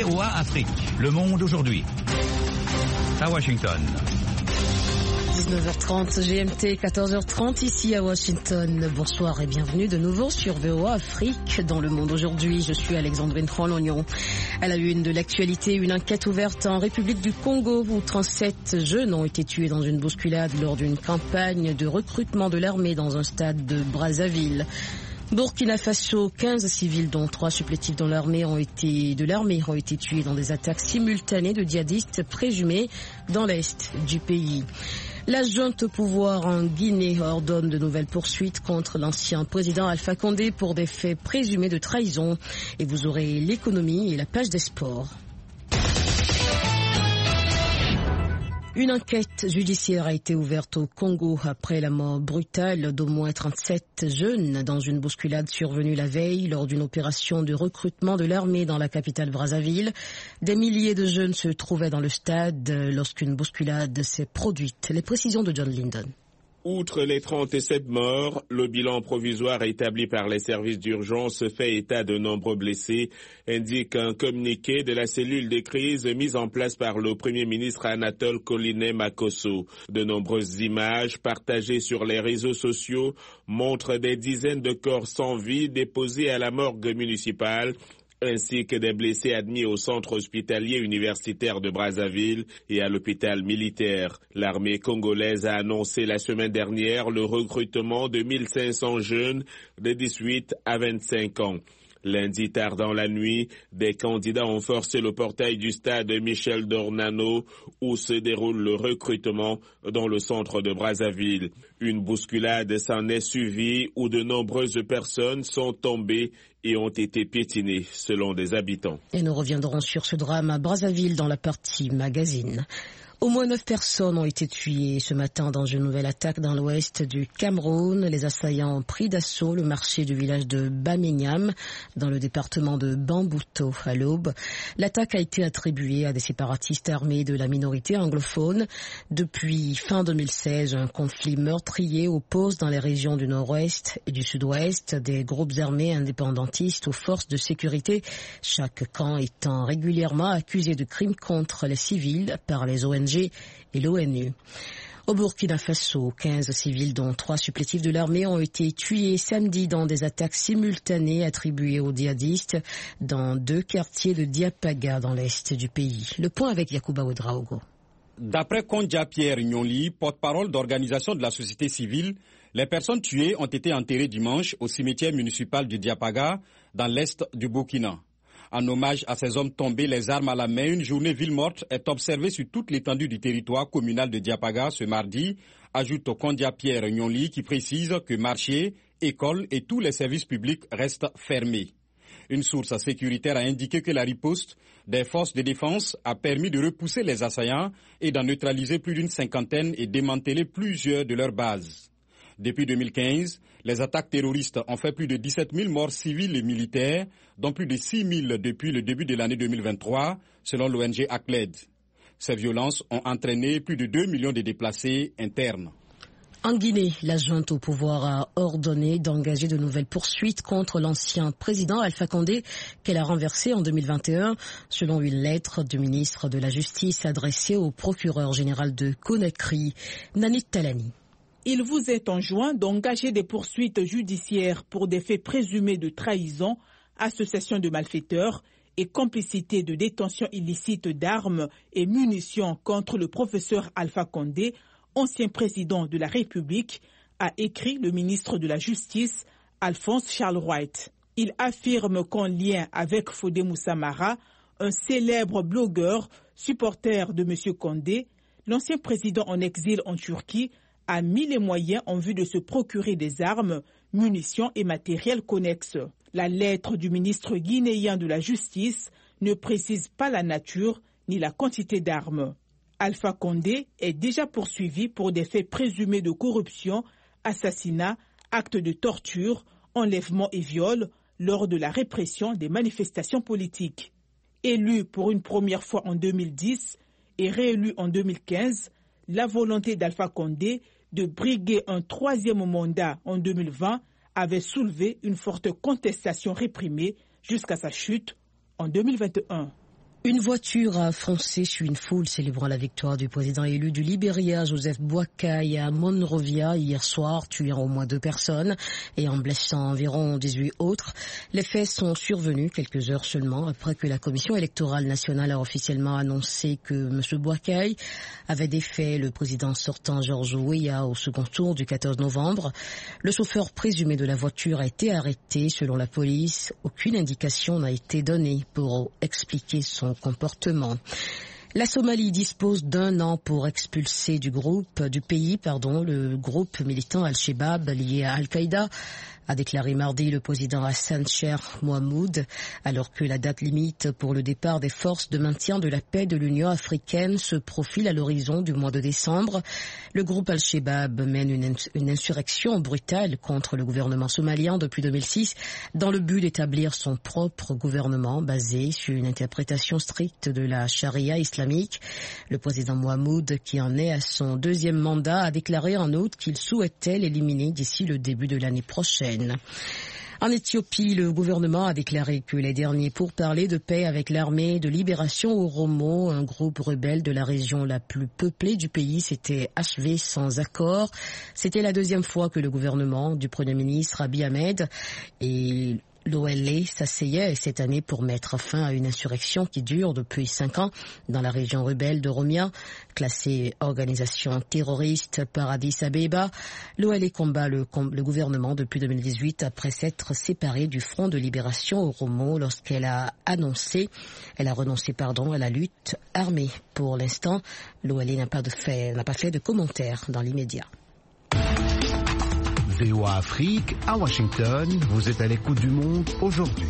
VOA Afrique. Le monde aujourd'hui. À Washington. 19h30 GMT, 14h30 ici à Washington. Bonsoir et bienvenue de nouveau sur VOA Afrique dans le monde aujourd'hui. Je suis Alexandrine Franc-Lognon. À la une de l'actualité, une enquête ouverte en République du Congo où 37 jeunes ont été tués dans une bousculade lors d'une campagne de recrutement de l'armée dans un stade de Brazzaville. Burkina Faso, 15 civils dont 3 supplétifs de l'armée ont été tués dans des attaques simultanées de djihadistes présumés dans l'est du pays. La junte au pouvoir en Guinée ordonne de nouvelles poursuites contre l'ancien président Alpha Condé pour des faits présumés de trahison. Et vous aurez l'économie et la page des sports. Une enquête judiciaire a été ouverte au Congo après la mort brutale d'au moins 37 jeunes dans une bousculade survenue la veille lors d'une opération de recrutement de l'armée dans la capitale Brazzaville. Des milliers de jeunes se trouvaient dans le stade lorsqu'une bousculade s'est produite. Les précisions de John Linden. Outre les 37 morts, le bilan provisoire établi par les services d'urgence fait état de nombreux blessés, indique un communiqué de la cellule de crise mise en place par le Premier ministre Anatole Collinet Makosso. De nombreuses images partagées sur les réseaux sociaux montrent des dizaines de corps sans vie déposés à la morgue municipale, ainsi que des blessés admis au centre hospitalier universitaire de Brazzaville et à l'hôpital militaire. L'armée congolaise a annoncé la semaine dernière le recrutement de 1500 jeunes de 18 à 25 ans. Lundi tard dans la nuit, des candidats ont forcé le portail du stade Michel Dornano où se déroule le recrutement dans le centre de Brazzaville. Une bousculade s'en est suivie où de nombreuses personnes sont tombées et ont été piétinées selon des habitants. Et nous reviendrons sur ce drame à Brazzaville dans la partie magazine. Au moins 9 personnes ont été tuées ce matin dans une nouvelle attaque dans l'ouest du Cameroun. Les assaillants ont pris d'assaut le marché du village de Bamignam dans le département de Bambuto à l'aube. L'attaque a été attribuée à des séparatistes armés de la minorité anglophone. Depuis fin 2016, un conflit meurtrier oppose dans les régions du nord-ouest et du sud-ouest des groupes armés indépendantistes aux forces de sécurité, chaque camp étant régulièrement accusé de crimes contre les civils par les ONG et l'ONU. Au Burkina Faso, 15 civils dont 3 supplétifs de l'armée ont été tués samedi dans des attaques simultanées attribuées aux djihadistes dans 2 quartiers de Diapaga dans l'est du pays. Le point avec Yacouba Ouedraogo. D'après Kondia Pierre Nyonli, porte-parole d'organisation de la société civile, les personnes tuées ont été enterrées dimanche au cimetière municipal de Diapaga dans l'est du Burkina. En hommage à ces hommes tombés les armes à la main, une journée ville morte est observée sur toute l'étendue du territoire communal de Diapaga ce mardi, ajoute Kondia Pierre Nyonli qui précise que marchés, écoles et tous les services publics restent fermés. Une source sécuritaire a indiqué que la riposte des forces de défense a permis de repousser les assaillants et d'en neutraliser plus d'une cinquantaine et démanteler plusieurs de leurs bases. Depuis 2015, les attaques terroristes ont fait plus de 17 000 morts civiles et militaires, dont plus de 6 000 depuis le début de l'année 2023, selon l'ONG ACLED. Ces violences ont entraîné plus de 2 millions de déplacés internes. En Guinée, la junte au pouvoir a ordonné d'engager de nouvelles poursuites contre l'ancien président Alpha Condé qu'elle a renversé en 2021, selon une lettre du ministre de la Justice adressée au procureur général de Conakry, Nanit Talani. Il vous est enjoint d'engager des poursuites judiciaires pour des faits présumés de trahison, association de malfaiteurs et complicité de détention illicite d'armes et munitions contre le professeur Alpha Condé, ancien président de la République, a écrit le ministre de la Justice, Alphonse Charles White. Il affirme qu'en lien avec Fodé Moussa Mara, un célèbre blogueur, supporter de M. Condé, l'ancien président en exil en Turquie, a mis les moyens en vue de se procurer des armes, munitions et matériel connexes. La lettre du ministre guinéen de la Justice ne précise pas la nature ni la quantité d'armes. Alpha Condé est déjà poursuivi pour des faits présumés de corruption, assassinat, actes de torture, enlèvement et viol lors de la répression des manifestations politiques. Élu pour une première fois en 2010 et réélu en 2015, la volonté d'Alpha Condé de briguer un 3e mandat en 2020 avait soulevé une forte contestation réprimée jusqu'à sa chute en 2021. Une voiture a foncé sur une foule célébrant la victoire du président élu du Libéria, Joseph Boakai, à Monrovia hier soir, tuant au moins 2 personnes et en blessant environ 18 autres. Les faits sont survenus quelques heures seulement après que la Commission électorale nationale a officiellement annoncé que M. Boakai avait défait le président sortant George Weah au second tour du 14 novembre. Le chauffeur présumé de la voiture a été arrêté selon la police. Aucune indication n'a été donnée pour expliquer son comportement. La Somalie dispose d'1 an pour expulser du pays le groupe militant Al-Shabaab lié à Al-Qaïda, a déclaré mardi le président Hassan Sheikh Mohamud, alors que la date limite pour le départ des forces de maintien de la paix de l'Union africaine se profile à l'horizon du mois de décembre. Le groupe Al-Shabaab mène une insurrection brutale contre le gouvernement somalien depuis 2006 dans le but d'établir son propre gouvernement basé sur une interprétation stricte de la charia islamique. Le président Mohamud, qui en est à son 2e mandat, a déclaré en août qu'il souhaitait l'éliminer d'ici le début de l'année prochaine. En Éthiopie, le gouvernement a déclaré que les derniers pourparlers de paix avec l'armée de libération Oromo, un groupe rebelle de la région la plus peuplée du pays, s'étaient achevés sans accord. C'était la 2e fois que le gouvernement du Premier ministre Abiy Ahmed et l'OLA s'asseyait cette année pour mettre fin à une insurrection qui dure depuis 5 ans dans la région rebelle de Oromia, classée organisation terroriste par Addis Abeba. L'OLA combat le gouvernement depuis 2018 après s'être séparée du Front de libération Oromo lorsqu'elle a renoncé à la lutte armée. Pour l'instant, l'OLA n'a pas fait de commentaires dans l'immédiat. VOA Afrique, à Washington, vous êtes à l'écoute du monde aujourd'hui.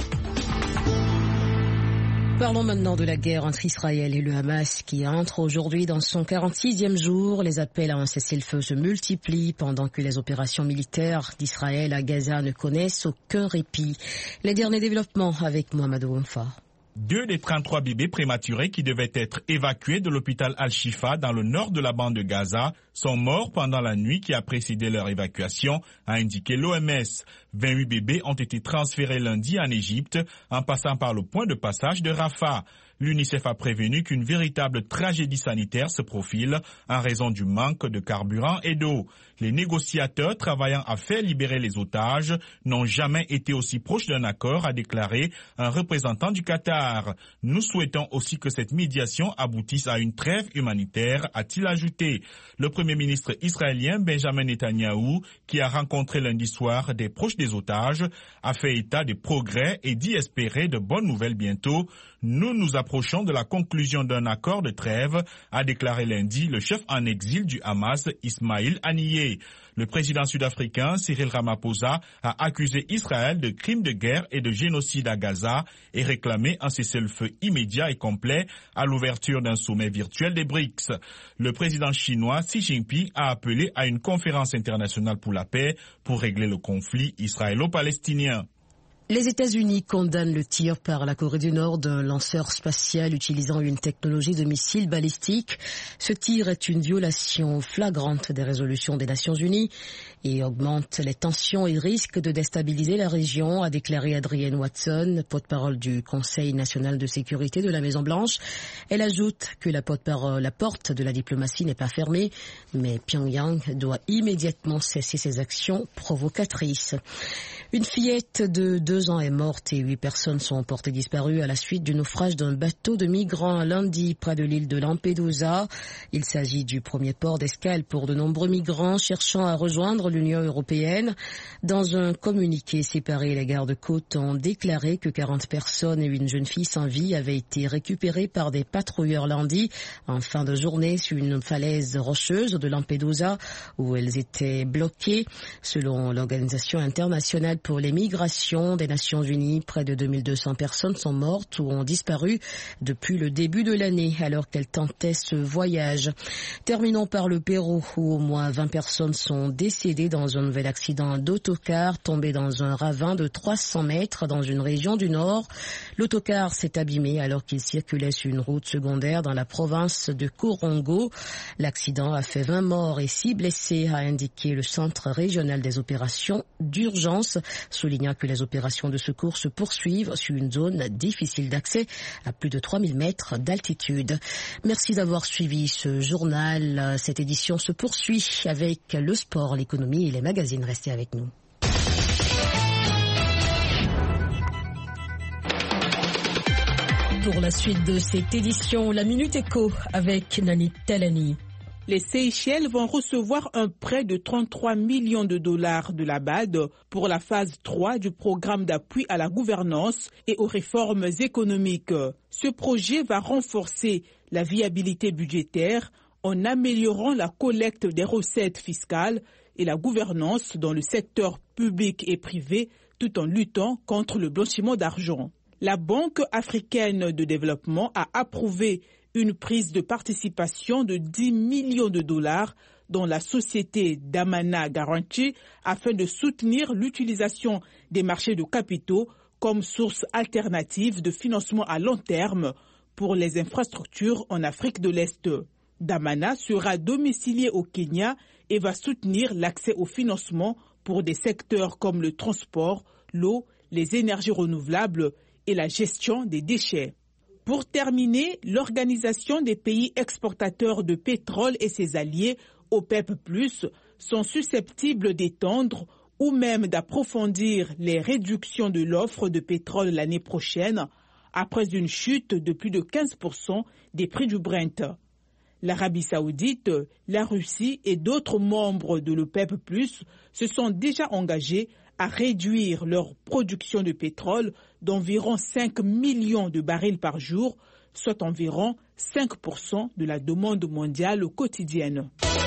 Parlons maintenant de la guerre entre Israël et le Hamas qui entre aujourd'hui dans son 46e jour. Les appels à un cessez-le-feu se multiplient pendant que les opérations militaires d'Israël à Gaza ne connaissent aucun répit. Les derniers développements avec Mohamed Oumfa. 2 des 33 bébés prématurés qui devaient être évacués de l'hôpital Al-Shifa dans le nord de la bande de Gaza sont morts pendant la nuit qui a précédé leur évacuation, a indiqué l'OMS. 28 bébés ont été transférés lundi en Égypte en passant par le point de passage de Rafah. L'UNICEF a prévenu qu'une véritable tragédie sanitaire se profile en raison du manque de carburant et d'eau. Les négociateurs travaillant à faire libérer les otages n'ont jamais été aussi proches d'un accord, a déclaré un représentant du Qatar. Nous souhaitons aussi que cette médiation aboutisse à une trêve humanitaire, a-t-il ajouté. Le Premier ministre israélien Benjamin Netanyahou, qui a rencontré lundi soir des proches des otages, a fait état des progrès et dit espérer de bonnes nouvelles bientôt. Nous nous approchons de la conclusion d'un accord de trêve, a déclaré lundi le chef en exil du Hamas, Ismail Haniyeh. Le président sud-africain Cyril Ramaphosa a accusé Israël de crimes de guerre et de génocide à Gaza et réclamé un cessez-le-feu immédiat et complet à l'ouverture d'un sommet virtuel des BRICS. Le président chinois Xi Jinping a appelé à une conférence internationale pour la paix pour régler le conflit israélo-palestinien. Les États-Unis condamnent le tir par la Corée du Nord d'un lanceur spatial utilisant une technologie de missile balistique. Ce tir est une violation flagrante des résolutions des Nations Unies et augmente les tensions et risque de déstabiliser la région, a déclaré Adrienne Watson, porte-parole du Conseil national de sécurité de la Maison-Blanche. Elle ajoute que la porte de la diplomatie n'est pas fermée, mais Pyongyang doit immédiatement cesser ses actions provocatrices. Une fillette de 2 ans est morte et 8 personnes sont portées disparues à la suite du naufrage d'un bateau de migrants lundi près de l'île de Lampedusa. Il s'agit du premier port d'escale pour de nombreux migrants cherchant à rejoindre l'Union européenne. Dans un communiqué séparé, les gardes-côtes ont déclaré que 40 personnes et une jeune fille sans vie avaient été récupérées par des patrouilleurs lundi en fin de journée sur une falaise rocheuse de Lampedusa où elles étaient bloquées. Selon l'Organisation internationale pour les migrations des Nations Unies, près de 2200 personnes sont mortes ou ont disparu depuis le début de l'année alors qu'elles tentaient ce voyage. Terminons par le Pérou où au moins 20 personnes sont décédées dans un nouvel accident d'autocar tombé dans un ravin de 300 mètres dans une région du nord. L'autocar s'est abîmé alors qu'il circulait sur une route secondaire dans la province de Corongo. L'accident a fait 20 morts et 6 blessés, a indiqué le Centre régional des opérations d'urgence, soulignant que les opérations opérations de secours se poursuivent sur une zone difficile d'accès à plus de 3000 mètres d'altitude. Merci d'avoir suivi ce journal. Cette édition se poursuit avec le sport, l'économie et les magazines. Restez avec nous. Pour la suite de cette édition, la Minute Éco avec Nani Talani. Les Seychelles vont recevoir un prêt de 33 millions de dollars de la BAD pour la phase 3 du programme d'appui à la gouvernance et aux réformes économiques. Ce projet va renforcer la viabilité budgétaire en améliorant la collecte des recettes fiscales et la gouvernance dans le secteur public et privé tout en luttant contre le blanchiment d'argent. La Banque africaine de développement a approuvé une prise de participation de 10 millions de dollars dans la société Damana Guarantee afin de soutenir l'utilisation des marchés de capitaux comme source alternative de financement à long terme pour les infrastructures en Afrique de l'Est. Damana sera domicilié au Kenya et va soutenir l'accès au financement pour des secteurs comme le transport, l'eau, les énergies renouvelables et la gestion des déchets. Pour terminer, l'Organisation des pays exportateurs de pétrole et ses alliés, OPEP+, sont susceptibles d'étendre ou même d'approfondir les réductions de l'offre de pétrole l'année prochaine, après une chute de plus de 15% des prix du Brent. L'Arabie saoudite, la Russie et d'autres membres de l'OPEP+, se sont déjà engagés à réduire leur production de pétrole d'environ 5 millions de barils par jour, soit environ 5% de la demande mondiale quotidienne.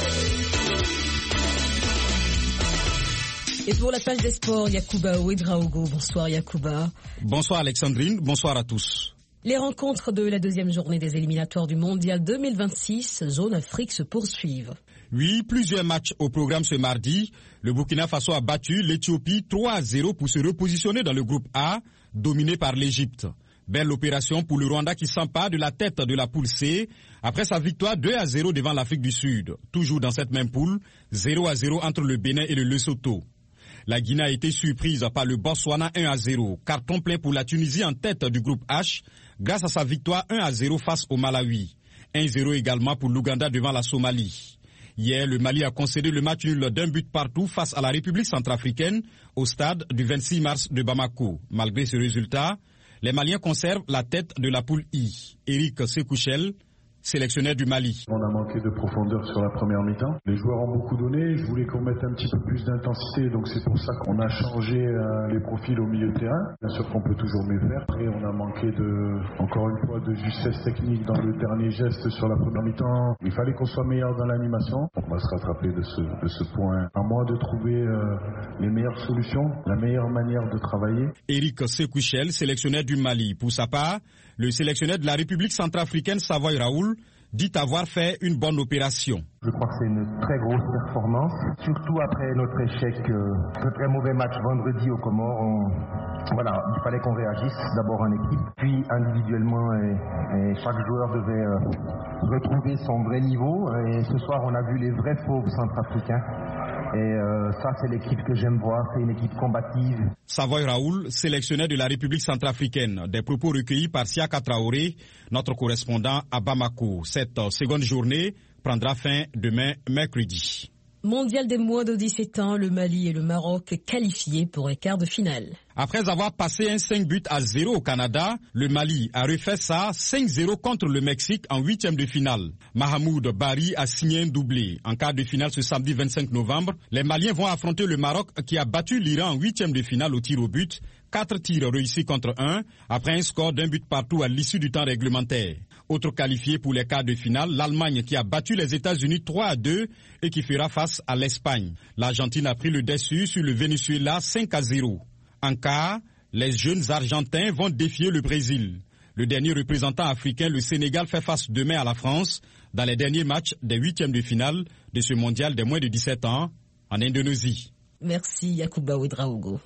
Et pour la page des sports, Yacouba Ouedraogo. Bonsoir Yacouba. Bonsoir Alexandrine, bonsoir à tous. Les rencontres de la deuxième journée des éliminatoires du Mondial 2026, zone Afrique, se poursuivent. Oui, plusieurs matchs au programme ce mardi. Le Burkina Faso a battu l'Éthiopie 3-0 pour se repositionner dans le groupe A, dominé par l'Égypte. Belle opération pour le Rwanda qui s'empare de la tête de la poule C après sa victoire 2-0 devant l'Afrique du Sud. Toujours dans cette même poule, 0-0 entre le Bénin et le Lesotho. La Guinée a été surprise par le Botswana 1-0. Carton plein pour la Tunisie en tête du groupe H grâce à sa victoire 1-0 face au Malawi. 1-0 également pour l'Ouganda devant la Somalie. Hier, le Mali a concédé le match nul d'un but partout face à la République centrafricaine au stade du 26 mars de Bamako. Malgré ce résultat, les Maliens conservent la tête de la poule I. Eric Sekouchel, sélectionneur du Mali. On a manqué de profondeur sur la première mi-temps. Les joueurs ont beaucoup donné. Je voulais qu'on mette un petit peu plus d'intensité. Donc c'est pour ça qu'on a changé les profils au milieu de terrain. Bien sûr qu'on peut toujours mieux faire. Après, on a manqué encore une fois, de justesse technique dans le dernier geste sur la première mi-temps. Il fallait qu'on soit meilleur dans l'animation. On va se rattraper de ce point. À moi de trouver les meilleures solutions, la meilleure manière de travailler. Eric Sekouchel, sélectionneur du Mali. Pour sa part, le sélectionneur de la République centrafricaine, Savoy Raoul, dit avoir fait une bonne opération. Je crois que c'est une très grosse performance, surtout après notre échec, ce très mauvais match vendredi aux Comores. Voilà, il fallait qu'on réagisse d'abord en équipe, puis individuellement, et chaque joueur devait retrouver son vrai niveau. Et ce soir, on a vu les vrais fauves centrafricains. Et ça, c'est l'équipe que j'aime voir, c'est une équipe combative. Savoy Raoul, sélectionneur de la République centrafricaine. Des propos recueillis par Siaka Traoré, notre correspondant à Bamako. Cette seconde journée prendra fin demain, mercredi. Mondial des moins de 17 ans, le Mali et le Maroc qualifiés pour les quarts de finale. Après avoir passé un 5-0 au Canada, le Mali a refait ça 5-0 contre le Mexique en 8e de finale. Mahamoud Bari a signé un doublé. En quart de finale ce samedi 25 novembre, les Maliens vont affronter le Maroc qui a battu l'Iran en 8e de finale au tir au but. 4 tirs réussis contre 1 après un score d'un but partout à l'issue du temps réglementaire. Autre qualifié pour les quarts de finale, l'Allemagne qui a battu les États-Unis 3-2 et qui fera face à l'Espagne. L'Argentine a pris le dessus sur le Venezuela 5-0. En quart, les jeunes Argentins vont défier le Brésil. Le dernier représentant africain, le Sénégal, fait face demain à la France dans les derniers matchs des 8e de finale de ce mondial des moins de 17 ans en Indonésie. Merci Yacouba Ouedraogo.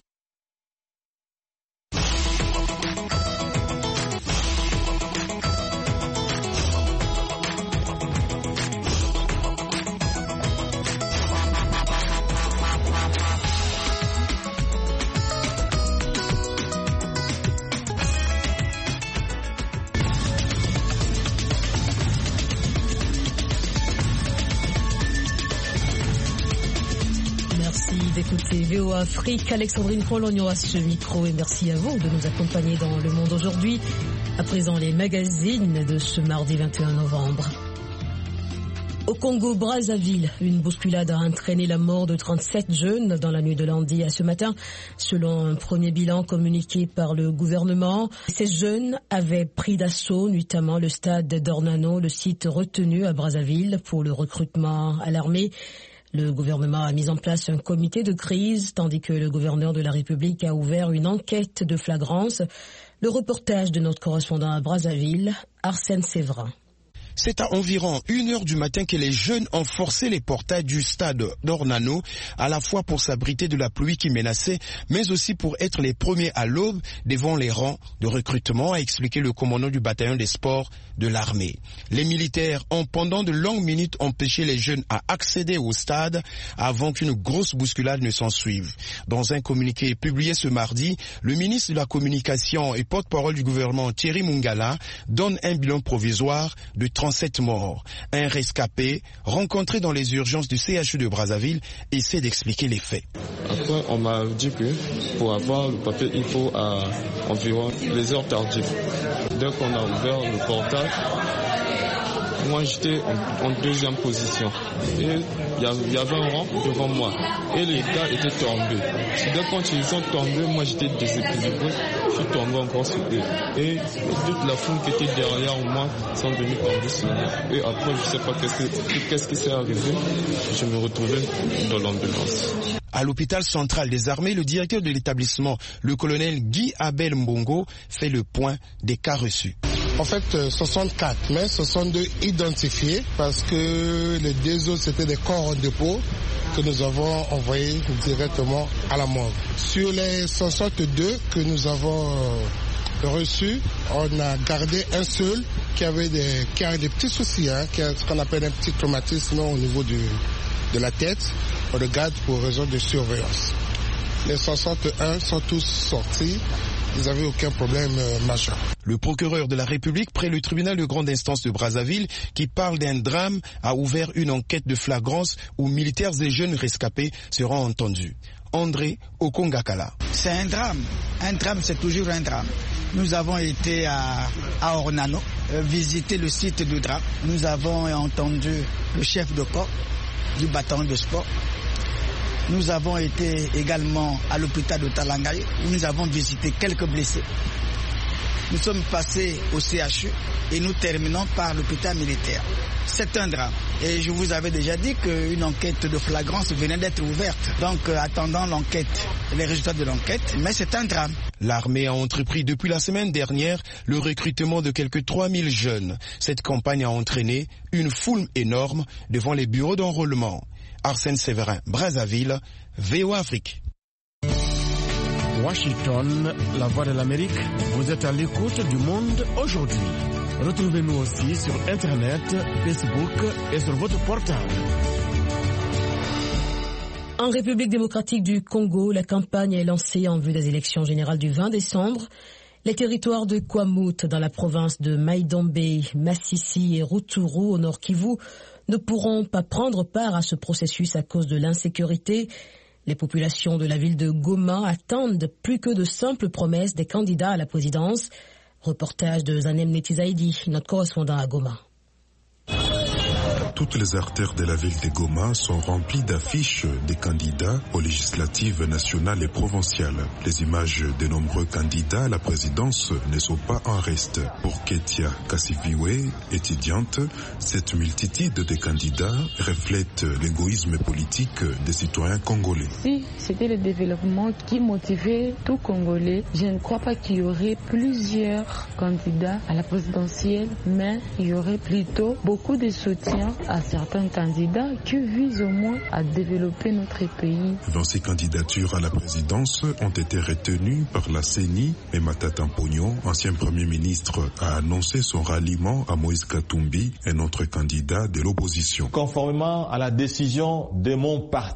écoutez VOA Afrique, Alexandrine Pologno à ce micro et merci à vous de nous accompagner dans Le Monde aujourd'hui. À présent, les magazines de ce mardi 21 novembre. Au Congo-Brazzaville, une bousculade a entraîné la mort de 37 jeunes dans la nuit de lundi à ce matin. Selon un premier bilan communiqué par le gouvernement, ces jeunes avaient pris d'assaut notamment le stade d'Ornano, le site retenu à Brazzaville pour le recrutement à l'armée. Le gouvernement a mis en place un comité de crise, tandis que le gouverneur de la République a ouvert une enquête de flagrance. Le reportage de notre correspondant à Brazzaville, Arsène Séverin. C'est à environ 1h du matin que les jeunes ont forcé les portails du stade d'Ornano, à la fois pour s'abriter de la pluie qui menaçait, mais aussi pour être les premiers à l'aube devant les rangs de recrutement, a expliqué le commandant du bataillon des sports de l'armée. Les militaires ont pendant de longues minutes empêché les jeunes à accéder au stade avant qu'une grosse bousculade ne s'ensuive. Dans un communiqué publié ce mardi, le ministre de la Communication et porte-parole du gouvernement Thierry Mungala donne un bilan provisoire de 37 morts. Un rescapé rencontré dans les urgences du CHU de Brazzaville essaie d'expliquer les faits. Après, on m'a dit que pour avoir le papier, il faut environ les heures tardives. Dès qu'on a ouvert le portail, moi j'étais en deuxième position et il y avait un rang devant moi et les gars étaient tombés. Dès quand ils sont tombés, moi j'étais déséquilibré, je suis tombé encore sur eux et toute la foule qui était derrière moi sont venus tomber sur moi. Et après je sais pas qu'est-ce qui s'est arrivé, je me retrouvais dans l'ambulance. À l'hôpital central des armées, le directeur de l'établissement, le colonel Guy Abel Mbongo, fait le point des cas reçus. En fait, 64, mais 62 identifiés parce que les deux autres, c'était des corps en dépôt que nous avons envoyés directement à la morgue. Sur les 62 que nous avons reçus, on a gardé un seul qui a des petits soucis, qui a ce qu'on appelle un petit traumatisme au niveau de la tête. On le garde pour raison de surveillance. Les 61 sont tous sortis. Ils n'avaient aucun problème majeur. Le procureur de la République près le tribunal de grande instance de Brazzaville, qui parle d'un drame, a ouvert une enquête de flagrance où militaires et jeunes rescapés seront entendus. André Okongakala. C'est un drame. Un drame, c'est toujours un drame. Nous avons été à Ornano, visiter le site du drame. Nous avons entendu le chef de corps du bataillon de sport. Nous avons été également à l'hôpital de Talangaye où nous avons visité quelques blessés. Nous sommes passés au CHU et nous terminons par l'hôpital militaire. C'est un drame. Et je vous avais déjà dit qu'une enquête de flagrance venait d'être ouverte. Donc attendant l'enquête, les résultats de l'enquête, mais c'est un drame. L'armée a entrepris depuis la semaine dernière le recrutement de quelques 3000 jeunes. Cette campagne a entraîné une foule énorme devant les bureaux d'enrôlement. Arsène Séverin, Brazzaville, VOA Afrique. Washington, la voix de l'Amérique, vous êtes à l'écoute du monde aujourd'hui. Retrouvez-nous aussi sur Internet, Facebook et sur votre portable. En République démocratique du Congo, la campagne est lancée en vue des élections générales du 20 décembre. Les territoires de Kwamouth dans la province de Maïdombe, Massissi et Rutshuru au nord Kivu ne pourront pas prendre part à ce processus à cause de l'insécurité. Les populations de la ville de Goma attendent plus que de simples promesses des candidats à la présidence. Reportage de Zanem Netizaidi, notre correspondant à Goma. Toutes les artères de la ville de Goma sont remplies d'affiches des candidats aux législatives nationales et provinciales. Les images de nombreux candidats à la présidence ne sont pas en reste. Pour Ketia Kassiviwe, étudiante, cette multitude de candidats reflète l'égoïsme politique des citoyens congolais. Si c'était le développement qui motivait tout Congolais, je ne crois pas qu'il y aurait plusieurs candidats à la présidentielle, mais il y aurait plutôt beaucoup de soutien à certains candidats qui visent au moins à développer notre pays. 26 candidatures à la présidence ont été retenues par la CENI, et Matata Mponyo, ancien Premier ministre, a annoncé son ralliement à Moïse Katumbi, un autre candidat de l'opposition. Conformément à la décision de mon parti,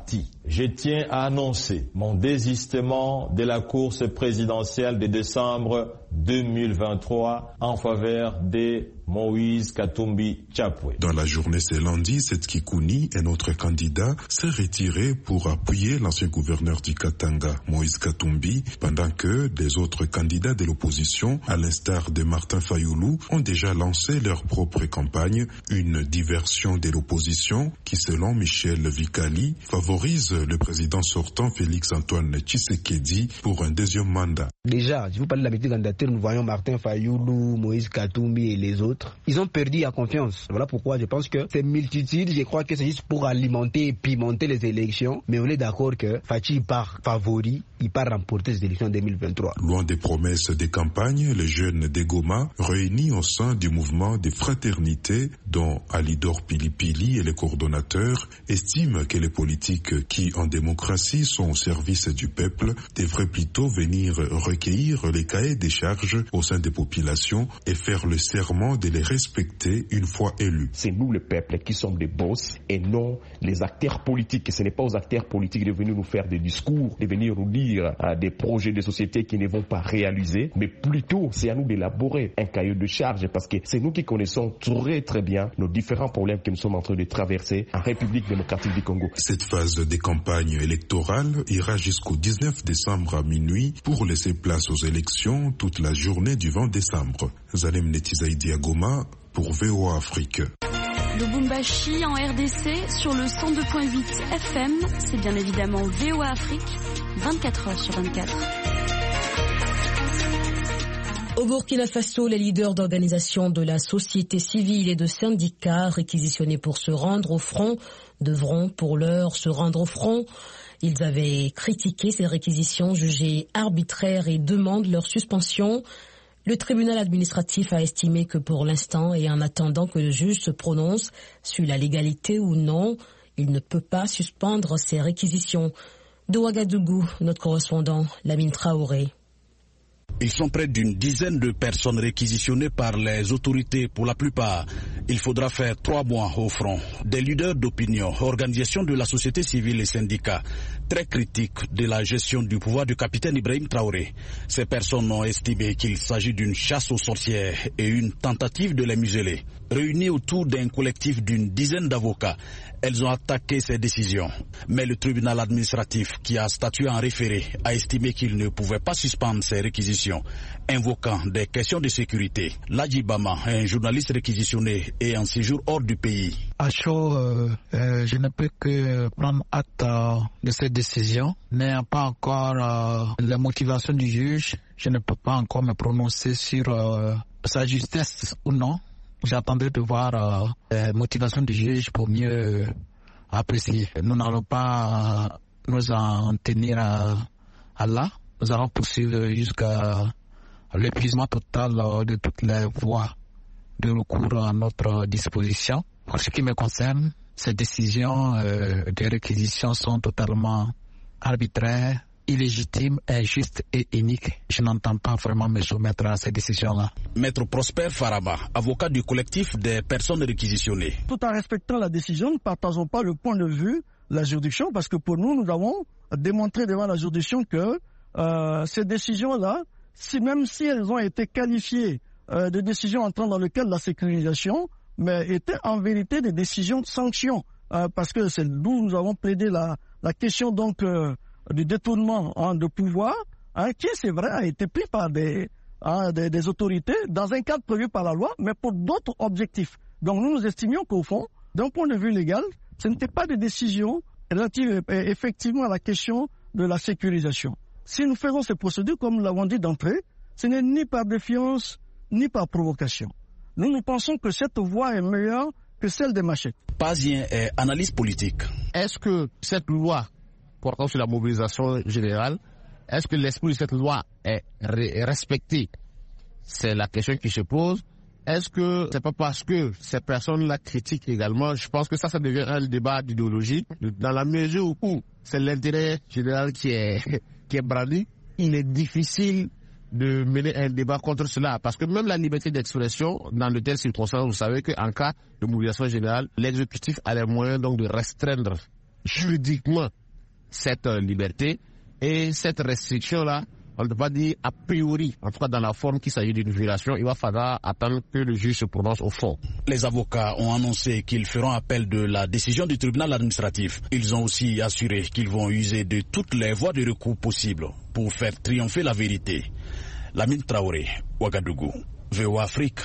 Je tiens à annoncer mon désistement de la course présidentielle de décembre 2023 en faveur de Moïse Katumbi Chapwe. Dans la journée ce lundi, Seth Kikuni, un autre candidat, s'est retiré pour appuyer l'ancien gouverneur du Katanga, Moïse Katumbi, pendant que des autres candidats de l'opposition, à l'instar de Martin Fayoulou, ont déjà lancé leur propre campagne, une diversion de l'opposition qui, selon Michel Vikali, favorise le président sortant Félix-Antoine Tshisekedi pour un deuxième mandat. Déjà, je vous parle de la petite candidature, nous voyons Martin Fayoulou, Moïse Katumbi et les autres. Ils ont perdu en confiance. Voilà pourquoi je pense que ces multitudes, je crois que c'est juste pour alimenter et pimenter les élections. Mais on est d'accord que Fachi part favori, il part remporter ces élections 2023. Loin des promesses des campagnes, les jeunes des Goma, réunis au sein du mouvement des fraternités, dont Alidor Pilipili et les coordonnateurs, estiment que les politiques qui, en démocratie, sont au service du peuple, devraient plutôt venir recueillir les cahiers des charges au sein des populations et faire le serment de les respecter une fois élus. C'est nous le peuple qui sommes des boss et non les acteurs politiques. Ce n'est pas aux acteurs politiques de venir nous faire des discours, de venir nous dire des projets de société qui ne vont pas réaliser, mais plutôt c'est à nous d'élaborer un cahier de charges parce que c'est nous qui connaissons très bien nos différents problèmes que nous sommes en train de traverser en République démocratique du Congo. Cette phase de campagne électorale ira jusqu'au 19 décembre à minuit pour laisser place aux élections toute la journée du 20 décembre. Zalem Netizaïdi à Goma pour VOA Afrique. Lubumbashi en RDC sur le 102.8 FM, c'est bien évidemment VOA Afrique, 24 heures sur 24. Au Burkina Faso, les leaders d'organisations de la société civile et de syndicats réquisitionnés pour se rendre au front devront pour l'heure se rendre au front. Ils avaient critiqué ces réquisitions jugées arbitraires et demandent leur suspension. Le tribunal administratif a estimé que pour l'instant et en attendant que le juge se prononce sur la légalité ou non, il ne peut pas suspendre ces réquisitions. De Ouagadougou, notre correspondant Lamine Traoré. Ils sont près d'une dizaine de personnes réquisitionnées par les autorités. Pour la plupart, il faudra faire 3 mois au front. Des leaders d'opinion, organisations de la société civile et syndicats, très critiques de la gestion du pouvoir du capitaine Ibrahim Traoré. Ces personnes ont estimé qu'il s'agit d'une chasse aux sorcières et une tentative de les museler. Réunies autour d'un collectif d'une dizaine d'avocats, elles ont attaqué ces décisions. Mais le tribunal administratif, qui a statué en référé, a estimé qu'il ne pouvait pas suspendre ces réquisitions, invoquant des questions de sécurité. Ladji Bama, un journaliste réquisitionné et en séjour hors du pays. À chaud, je ne peux que prendre acte de cette décision. N'ayant pas encore la motivation du juge, je ne peux pas encore me prononcer sur sa justesse ou non. J'attendais de voir la motivation du juge pour mieux apprécier. Nous n'allons pas nous en tenir à là. Nous allons poursuivre jusqu'à l'épuisement total de toutes les voies de recours à notre disposition. Pour ce qui me concerne, ces décisions de réquisition sont totalement arbitraires, illégitime, injuste et unique. Je n'entends pas vraiment me soumettre à ces décisions-là. Maître Prosper Faraba, avocat du collectif des personnes réquisitionnées. Tout en respectant la décision, ne partageons pas le point de vue de la juridiction parce que pour nous, nous avons démontré devant la juridiction que ces décisions-là, même si elles ont été qualifiées de décisions entrant dans le cadre de la sécurisation, mais étaient en vérité des décisions de sanction parce que c'est d'où nous avons plaidé la question donc du détournement de pouvoir, qui c'est vrai a été pris par des autorités dans un cadre prévu par la loi, mais pour d'autres objectifs. Donc nous estimions qu'au fond, d'un point de vue légal, ce n'était pas des décisions relatives effectivement à la question de la sécurisation. Si nous faisons ces procédures, comme nous l'avons dit d'entrée, ce n'est ni par défiance, ni par provocation. Nous pensons que cette voie est meilleure que celle des machettes. Pazien est analyse politique. Est-ce que cette loi portant sur la mobilisation générale, est-ce que l'esprit de cette loi est respecté? C'est la question qui se pose. Est-ce que c'est pas parce que ces personnes-là critiquent également? Je pense que ça devient un débat d'idéologie. Dans la mesure où c'est l'intérêt général qui est brandi, il est difficile de mener un débat contre cela. Parce que même la liberté d'expression, dans de telles circonstances, vous savez qu'en cas de mobilisation générale, l'exécutif a les moyens donc de restreindre juridiquement cette liberté. Et cette restriction-là, on ne peut pas dire a priori, en tout cas dans la forme qu'il s'agit d'une violation, il va falloir attendre que le juge se prononce au fond. Les avocats ont annoncé qu'ils feront appel de la décision du tribunal administratif. Ils ont aussi assuré qu'ils vont user de toutes les voies de recours possibles pour faire triompher la vérité. Lamine Traoré, Ouagadougou, VOA Afrique.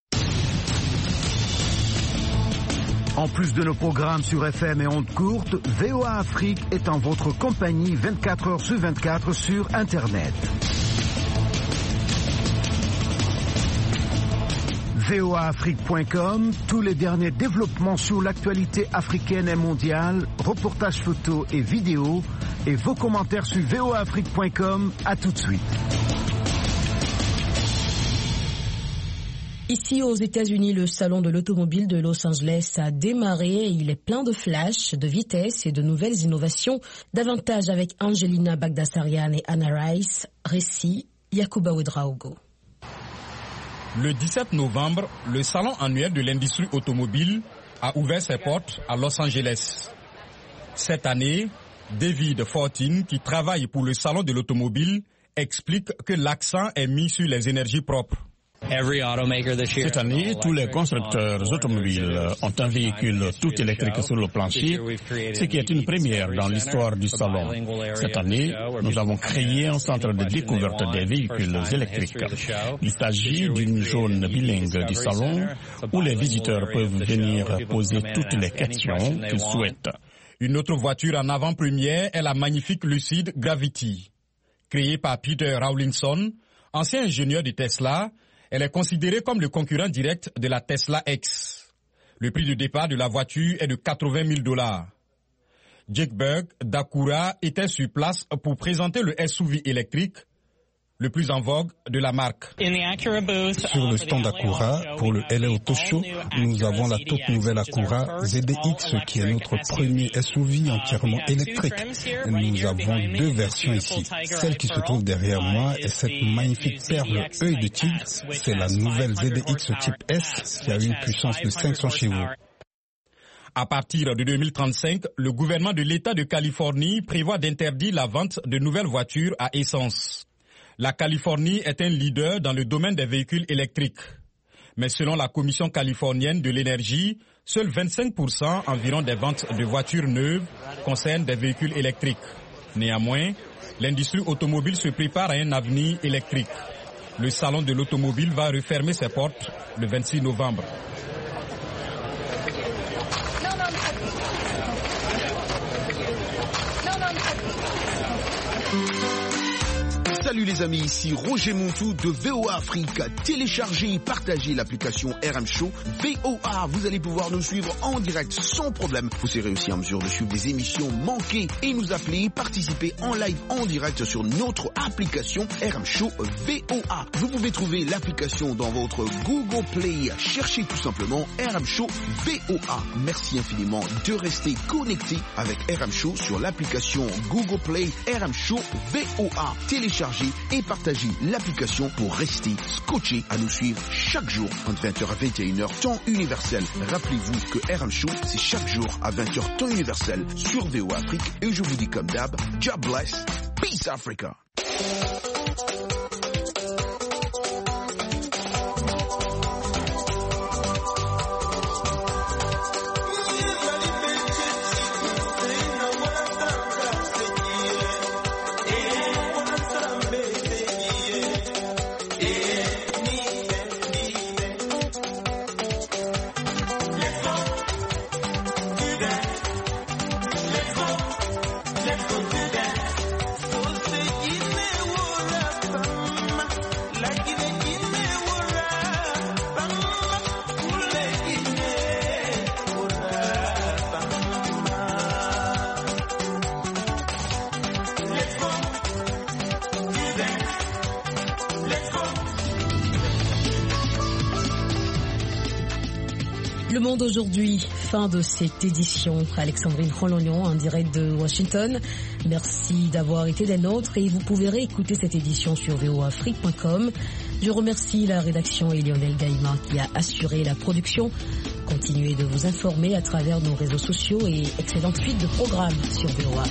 En plus de nos programmes sur FM et ondes courtes, VOA Afrique est en votre compagnie 24 heures sur 24 sur Internet. voaafrique.com, tous les derniers développements sur l'actualité africaine et mondiale, reportages photos et vidéos, et vos commentaires sur voaafrique.com. À tout de suite. Ici aux États-Unis, le salon de l'automobile de Los Angeles a démarré et il est plein de flash, de vitesse et de nouvelles innovations. Davantage avec Angelina Bagdasarian et Anna Rice. Récit, Yacouba Ouedraogo. Le 17 novembre, le salon annuel de l'industrie automobile a ouvert ses portes à Los Angeles. Cette année, David Fortin, qui travaille pour le salon de l'automobile, explique que l'accent est mis sur les énergies propres. Cette année, tous les constructeurs automobiles ont un véhicule tout électrique sur le plancher, ce qui est une première dans l'histoire du salon. Cette année, nous avons créé un centre de découverte des véhicules électriques. Il s'agit d'une zone bilingue du salon où les visiteurs peuvent venir poser toutes les questions qu'ils souhaitent. Une autre voiture en avant-première est la magnifique Lucid Gravity. Créée par Peter Rawlinson, ancien ingénieur de Tesla, elle est considérée comme le concurrent direct de la Tesla X. Le prix de départ de la voiture est de $80 000. Jake Berg d'Acura était sur place pour présenter le SUV électrique le plus en vogue de la marque. Sur le stand Acura, pour le LA Auto Show, nous avons la toute nouvelle Acura ZDX qui est notre premier SUV entièrement électrique. Nous avons deux versions ici. Celle qui se trouve derrière moi est cette magnifique perle œil de tigre. C'est la nouvelle ZDX type S qui a une puissance de 500 chevaux. À partir de 2035, le gouvernement de l'État de Californie prévoit d'interdire la vente de nouvelles voitures à essence. La Californie est un leader dans le domaine des véhicules électriques. Mais selon la Commission californienne de l'énergie, seuls 25% environ des ventes de voitures neuves concernent des véhicules électriques. Néanmoins, l'industrie automobile se prépare à un avenir électrique. Le salon de l'automobile va refermer ses portes le 26 novembre. Salut les amis, ici Roger Montou de VOA Afrique. Téléchargez et partagez l'application RM Show VOA. Vous allez pouvoir nous suivre en direct sans problème. Vous serez aussi en mesure de suivre des émissions manquées et nous appeler, participer en live en direct sur notre application RM Show VOA. Vous pouvez trouver l'application dans votre Google Play. Cherchez tout simplement RM Show VOA. Merci infiniment de rester connecté avec RM Show sur l'application Google Play RM Show VOA. Téléchargez et partagez l'application pour rester scotché à nous suivre chaque jour entre 20h à 21h temps universel. Rappelez-vous que RM Show c'est chaque jour à 20h temps universel sur VOA Afrique et je vous dis comme d'hab, God bless, peace Africa. Le Monde aujourd'hui, fin de cette édition. Alexandrine Rolognon en direct de Washington. Merci d'avoir été des nôtres et vous pouvez réécouter cette édition sur voaafrique.com. Je remercie la rédaction et Lionel Gaïma qui a assuré la production. Continuez de vous informer à travers nos réseaux sociaux et excellente suite de programmes sur VOA.